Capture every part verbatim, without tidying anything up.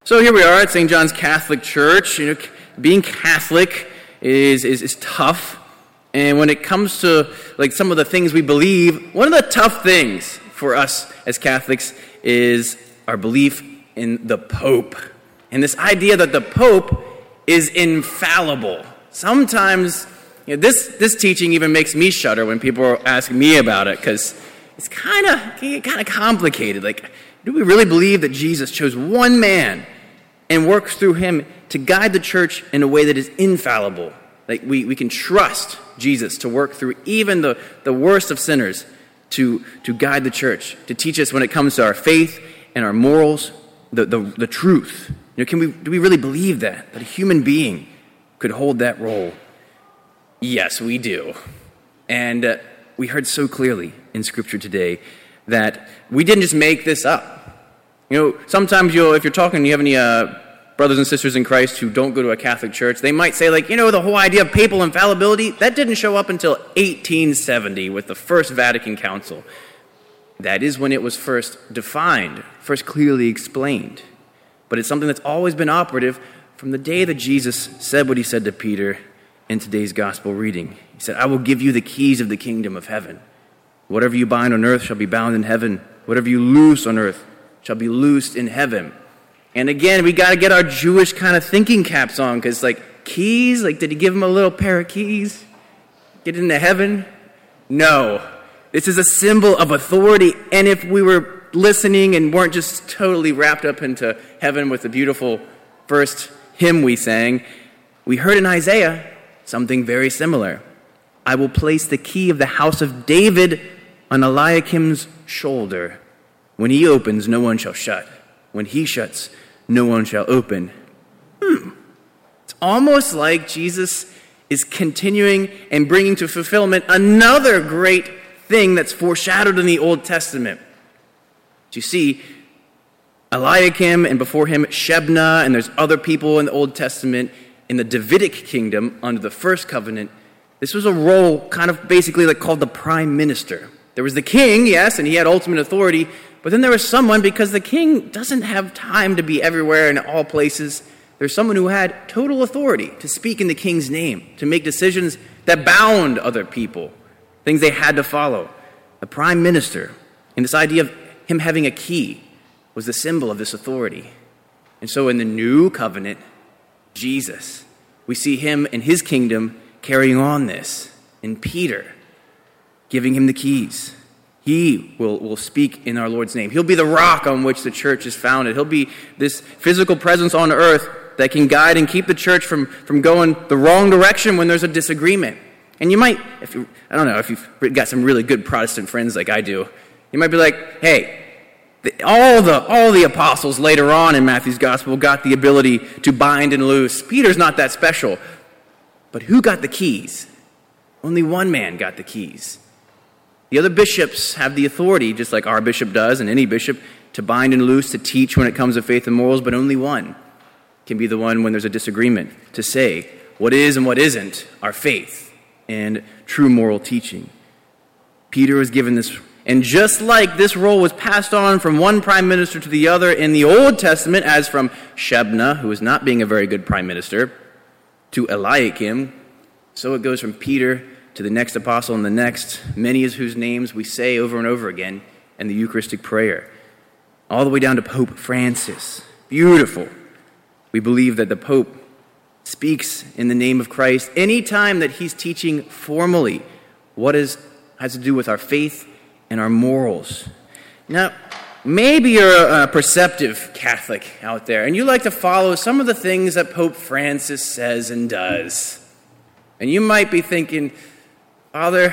So here we are at Saint John's Catholic Church. You know, being Catholic is, is is tough, and when it comes to like some of the things we believe, one of the tough things for us as Catholics is our belief in the Pope, and this idea that the Pope is infallible. Sometimes, you know, this this teaching even makes me shudder when people ask me about it, because it's kind of kind of complicated. Like, do we really believe that Jesus chose one man and works through him to guide the church in a way that is infallible? Like, we, we can trust Jesus to work through even the, the worst of sinners to, to guide the church, to teach us when it comes to our faith and our morals, the, the, the truth. You know, can we do we really believe that, that a human being could hold that role? Yes, we do. And uh, we heard so clearly in Scripture today that we didn't just make this up. You know, sometimes you'll, if you're talking, you have any uh, brothers and sisters in Christ who don't go to a Catholic church, they might say, like, you know, the whole idea of papal infallibility, that didn't show up until eighteen seventy with the First Vatican Council. That is when it was first defined, first clearly explained. But it's something that's always been operative from the day that Jesus said what he said to Peter in today's gospel reading. He said, "I will give you the keys of the kingdom of heaven. Whatever you bind on earth shall be bound in heaven. Whatever you loose on earth shall be loosed in heaven." And again, we got to get our Jewish kind of thinking caps on, because, like, keys, like, did he give him a little pair of keys? Get into heaven? No. This is a symbol of authority, and if we were listening and weren't just totally wrapped up into heaven with the beautiful first hymn we sang, we heard in Isaiah something very similar. "I will place the key of the house of David on Eliakim's shoulder. When he opens, no one shall shut. When he shuts, no one shall open." Hmm. It's almost like Jesus is continuing and bringing to fulfillment another great thing that's foreshadowed in the Old Testament. You see, Eliakim, and before him Shebna, and there's other people in the Old Testament in the Davidic kingdom under the first covenant. This was a role kind of basically like called the prime minister. There was the king, yes, and he had ultimate authority, but then there was someone, because the king doesn't have time to be everywhere in all places, there's someone who had total authority to speak in the king's name, to make decisions that bound other people, things they had to follow. The prime minister, and this idea of him having a key, was the symbol of this authority. And so in the new covenant, Jesus, we see him and his kingdom carrying on this. In Peter, giving him the keys. He will, will speak in our Lord's name. He'll be the rock on which the church is founded. He'll be this physical presence on earth that can guide and keep the church from, from going the wrong direction when there's a disagreement. And you might, if you, I don't know, if you've got some really good Protestant friends like I do, you might be like, hey, the, all the all the apostles later on in Matthew's gospel got the ability to bind and loose. Peter's not that special. But who got the keys? Only one man got the keys. The other bishops have the authority, just like our bishop does, and any bishop, to bind and loose, to teach when it comes to faith and morals, but only one can be the one when there's a disagreement, to say what is and what isn't our faith and true moral teaching. Peter was given this, and just like this role was passed on from one prime minister to the other in the Old Testament, as from Shebna, who was not being a very good prime minister, to Eliakim, so it goes from Peter to the next apostle and the next, many of whose names we say over and over again in the Eucharistic prayer, all the way down to Pope Francis. Beautiful. We believe that the Pope speaks in the name of Christ anytime that he's teaching formally what is has to do with our faith and our morals. Now, maybe you're a, a perceptive Catholic out there, and you like to follow some of the things that Pope Francis says and does. And you might be thinking, Father,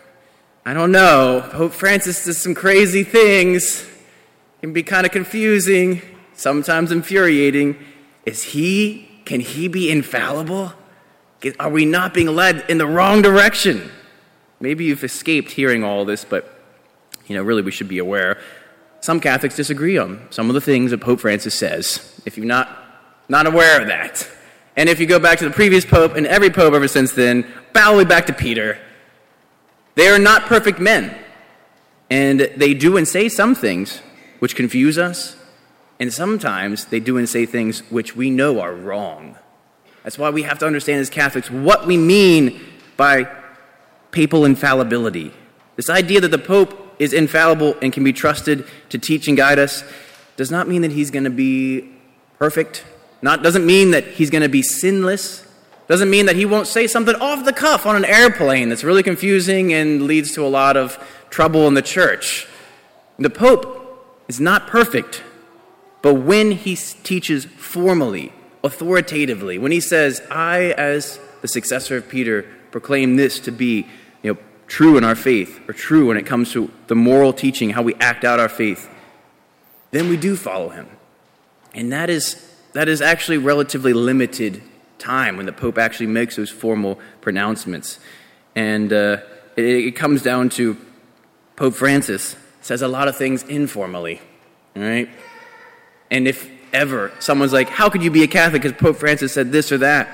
I don't know, Pope Francis does some crazy things. It can be kind of confusing, sometimes infuriating. Is he, can he be infallible? Are we not being led in the wrong direction? Maybe you've escaped hearing all this, but, you know, really we should be aware. Some Catholics disagree on some of the things that Pope Francis says, if you're not, not aware of that. And if you go back to the previous pope and every pope ever since then, all the way back to Peter, they are not perfect men. And they do and say some things which confuse us, And sometimes they do and say things which we know are wrong. That's why we have to understand as Catholics what we mean by papal infallibility. This idea that the Pope is infallible and can be trusted to teach and guide us does not mean that he's going to be perfect. Not doesn't mean that he's going to be sinless. Doesn't mean that he won't say something off the cuff on an airplane that's really confusing and leads to a lot of trouble in the church. The Pope is not perfect, but when he teaches formally, authoritatively, when he says, I, as the successor of Peter, proclaim this to be, you know, true in our faith, or true when it comes to the moral teaching, how we act out our faith, then we do follow him. And that is that is actually relatively limited time when the Pope actually makes those formal pronouncements. And uh, it, it comes down to Pope Francis says a lot of things informally, all right? And if ever someone's like, how could you be a Catholic because Pope Francis said this or that?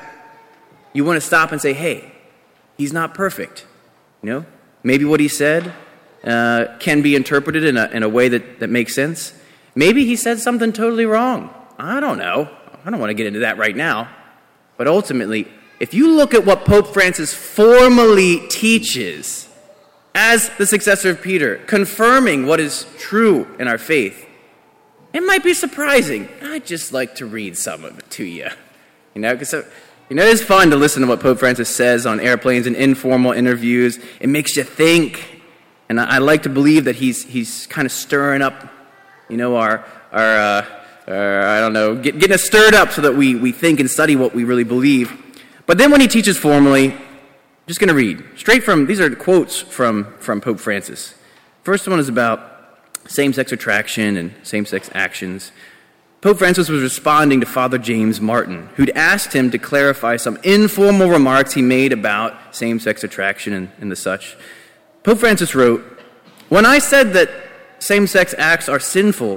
You want to stop and say, hey, he's not perfect. You know, maybe what he said uh, can be interpreted in a, in a way that, that makes sense. Maybe he said something totally wrong. I don't know. I don't want to get into that right now. But ultimately, if you look at what Pope Francis formally teaches as the successor of Peter, confirming what is true in our faith, it might be surprising. I'd just like to read some of it to you. You know, because you know, it's fun to listen to what Pope Francis says on airplanes and informal interviews. It makes you think. And I, I like to believe that he's he's kind of stirring up, you know, our, our, uh, our I don't know, get, getting us stirred up so that we, we think and study what we really believe. But then when he teaches formally, I'm just going to read straight from, these are quotes from, from Pope Francis. First one is about same-sex attraction and same-sex actions. Pope Francis was responding to Father James Martin, who'd asked him to clarify some informal remarks he made about same-sex attraction and, and the such. Pope Francis wrote, "When I said that same-sex acts are sinful,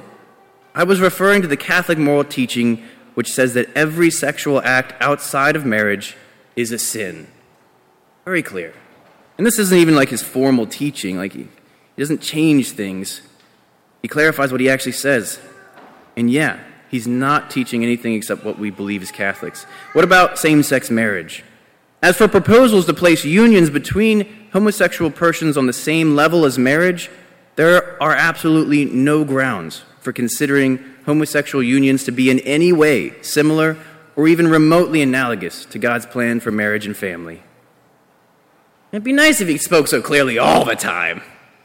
I was referring to the Catholic moral teaching which says that every sexual act outside of marriage is a sin." Very clear. And this isn't even like his formal teaching. Like he, he doesn't change things. He clarifies what he actually says. And yeah, he's not teaching anything except what we believe as Catholics. What about same-sex marriage? As for proposals to place unions between homosexual persons on the same level as marriage, there are absolutely no grounds for considering homosexual unions to be in any way similar or even remotely analogous to God's plan for marriage and family. It'd be nice if he spoke so clearly all the time.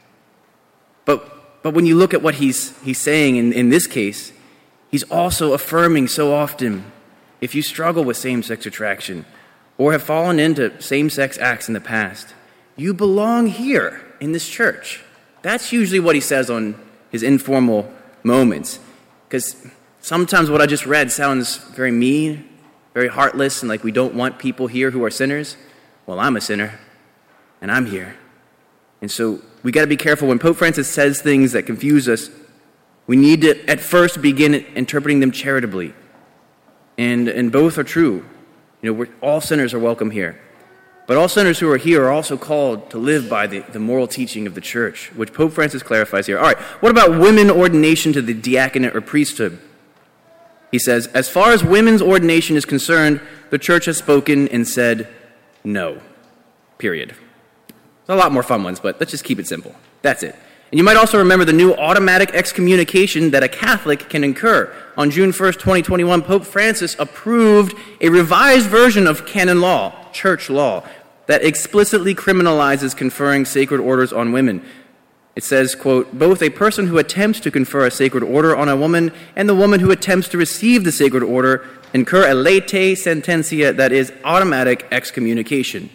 But But when you look at what he's he's saying in, in this case, he's also affirming so often, if you struggle with same-sex attraction or have fallen into same-sex acts in the past, you belong here in this church. That's usually what he says on his informal moments. Because sometimes what I just read sounds very mean, very heartless, and like we don't want people here who are sinners. Well, I'm a sinner, and I'm here. And so we got to be careful when Pope Francis says things that confuse us. We need to at first begin interpreting them charitably. And and both are true. You know, we're, all sinners are welcome here. But all sinners who are here are also called to live by the, the moral teaching of the church, which Pope Francis clarifies here. All right, what about women ordination to the diaconate or priesthood? He says, as far as women's ordination is concerned, the church has spoken and said no. Period. A lot more fun ones, but let's just keep it simple. That's it. And you might also remember the new automatic excommunication that a Catholic can incur. On June first, twenty twenty-one, Pope Francis approved a revised version of canon law, church law, that explicitly criminalizes conferring sacred orders on women. It says, quote, both a person who attempts to confer a sacred order on a woman and the woman who attempts to receive the sacred order incur a latae sententia, that is, automatic excommunication.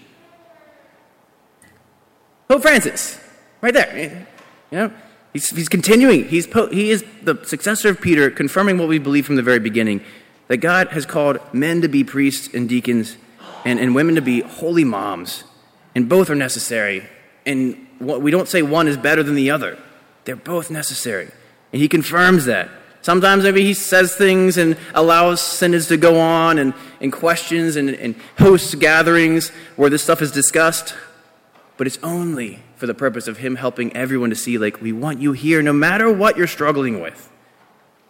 Pope Francis, right there. You know, he's, he's continuing. He's po- he is the successor of Peter, confirming what we believe from the very beginning, that God has called men to be priests and deacons and, and women to be holy moms, and both are necessary. And what, we don't say one is better than the other. They're both necessary. And he confirms that. Sometimes maybe he says things and allows synods to go on and, and questions and, and hosts gatherings where this stuff is discussed. But it's only for the purpose of him helping everyone to see, like, we want you here no matter what you're struggling with.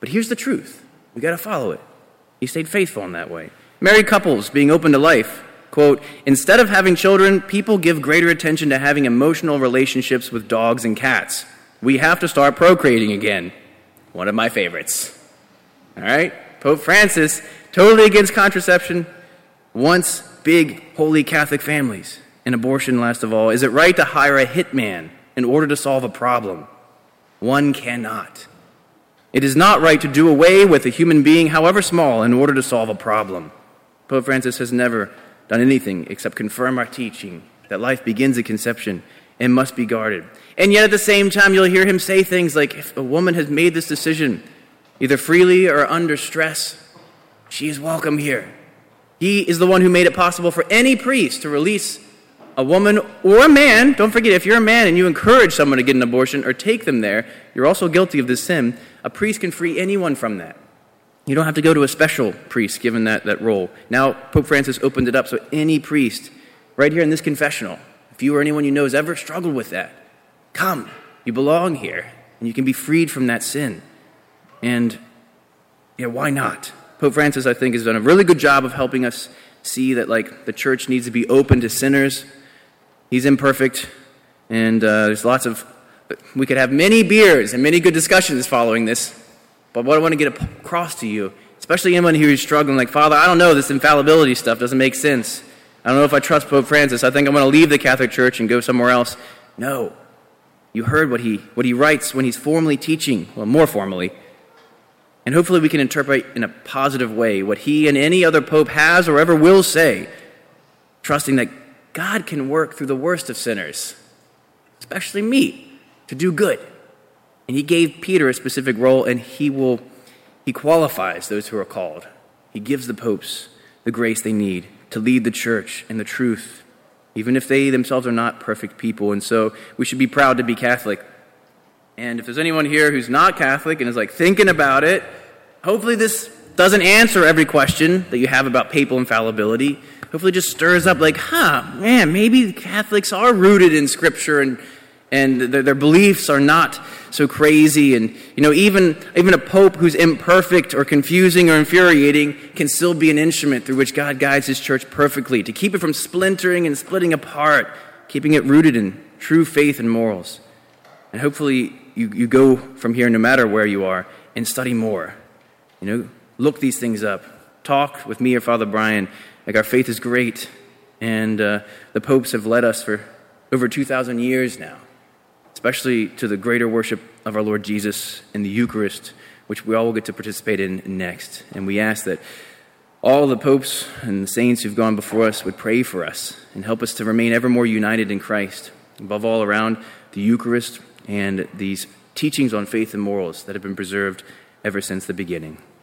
But here's the truth. We got to follow it. He stayed faithful in that way. Married couples being open to life. Quote, instead of having children, people give greater attention to having emotional relationships with dogs and cats. We have to start procreating again. One of my favorites. All right? Pope Francis, totally against contraception, wants big, holy Catholic families. And abortion, last of all. Is it right to hire a hitman in order to solve a problem? One cannot. It is not right to do away with a human being, however small, in order to solve a problem. Pope Francis has never done anything except confirm our teaching that life begins at conception and must be guarded. And yet at the same time, you'll hear him say things like, if a woman has made this decision, either freely or under stress, she is welcome here. He is the one who made it possible for any priest to release a woman or a man. Don't forget, if you're a man and you encourage someone to get an abortion or take them there, you're also guilty of this sin. A priest can free anyone from that. You don't have to go to a special priest given that, that role. Now, Pope Francis opened it up so any priest, right here in this confessional, if you or anyone you know has ever struggled with that, come, you belong here, and you can be freed from that sin. And, yeah, why not? Pope Francis, I think, has done a really good job of helping us see that, like, the church needs to be open to sinners. He's imperfect, and uh, there's lots of, we could have many beers and many good discussions following this. But what I want to get across to you, especially anyone who is struggling, like, Father, I don't know, this infallibility stuff doesn't make sense. I don't know if I trust Pope Francis. I think I'm going to leave the Catholic Church and go somewhere else. No. You heard what he what he writes when he's formally teaching, well, more formally. And hopefully we can interpret in a positive way what he and any other pope has or ever will say, trusting that God can work through the worst of sinners, especially me, to do good. And he gave Peter a specific role, and he will, he qualifies those who are called. He gives the popes the grace they need to lead the church in the truth, even if they themselves are not perfect people. And so we should be proud to be Catholic. And if there's anyone here who's not Catholic and is like thinking about it, hopefully this doesn't answer every question that you have about papal infallibility. Hopefully it just stirs up like, huh, man, maybe Catholics are rooted in Scripture and and their, their beliefs are not so crazy. And, you know, even, even a pope who's imperfect or confusing or infuriating can still be an instrument through which God guides his church perfectly, to keep it from splintering and splitting apart, keeping it rooted in true faith and morals. And hopefully you, you go from here, no matter where you are, and study more. You know, look these things up. Talk with me or Father Brian. Like, our faith is great. And uh, the popes have led us for over two thousand years now, especially to the greater worship of our Lord Jesus in the Eucharist, which we all will get to participate in next. And we ask that all the popes and the saints who've gone before us would pray for us and help us to remain ever more united in Christ, above all around the Eucharist and these teachings on faith and morals that have been preserved ever since the beginning.